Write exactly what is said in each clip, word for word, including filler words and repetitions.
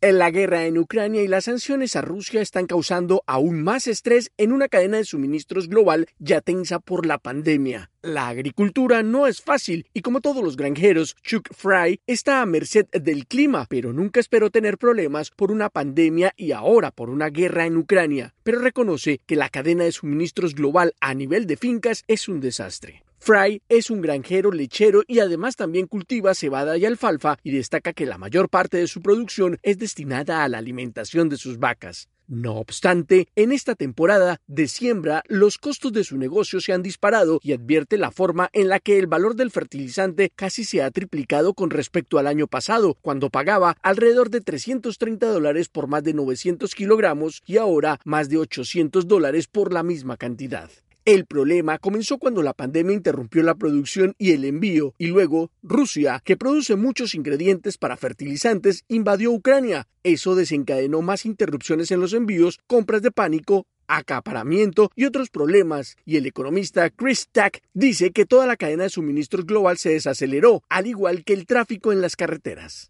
La guerra en Ucrania y las sanciones a Rusia están causando aún más estrés en una cadena de suministros global ya tensa por la pandemia. La agricultura no es fácil y, como todos los granjeros, Chuck Fry está a merced del clima, pero nunca esperó tener problemas por una pandemia y ahora por una guerra en Ucrania. Pero reconoce que la cadena de suministros global a nivel de fincas es un desastre. Fry es un granjero lechero y además también cultiva cebada y alfalfa, y destaca que la mayor parte de su producción es destinada a la alimentación de sus vacas. No obstante, en esta temporada de siembra, los costos de su negocio se han disparado y advierte la forma en la que el valor del fertilizante casi se ha triplicado con respecto al año pasado, cuando pagaba alrededor de trescientos treinta dólares por más de novecientos kilogramos y ahora más de ochocientos dólares por la misma cantidad. El problema comenzó cuando la pandemia interrumpió la producción y el envío, y luego Rusia, que produce muchos ingredientes para fertilizantes, invadió Ucrania. Eso desencadenó más interrupciones en los envíos, compras de pánico, acaparamiento y otros problemas, y el economista Chris Tack dice que toda la cadena de suministros global se desaceleró, al igual que el tráfico en las carreteras.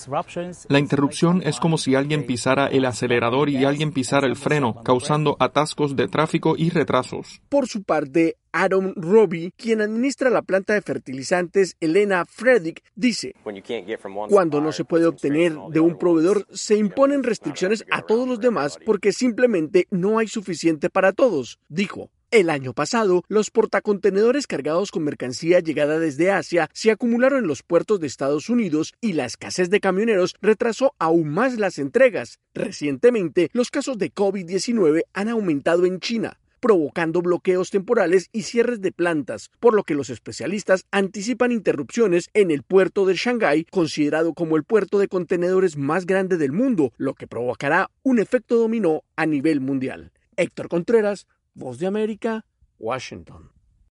La interrupción es como si alguien pisara el acelerador y alguien pisara el freno, causando atascos de tráfico y retrasos. Por su parte, Aaron Roby, quien administra la planta de fertilizantes Helena Frederick, dice: cuando no se puede obtener de un proveedor, se imponen restricciones a todos los demás porque simplemente no hay suficiente para todos, dijo. El año pasado, los portacontenedores cargados con mercancía llegada desde Asia se acumularon en los puertos de Estados Unidos y la escasez de camioneros retrasó aún más las entregas. Recientemente, los casos de COVID diecinueve han aumentado en China, provocando bloqueos temporales y cierres de plantas, por lo que los especialistas anticipan interrupciones en el puerto de Shanghái, considerado como el puerto de contenedores más grande del mundo, lo que provocará un efecto dominó a nivel mundial. Héctor Contreras, Voz de América, Washington.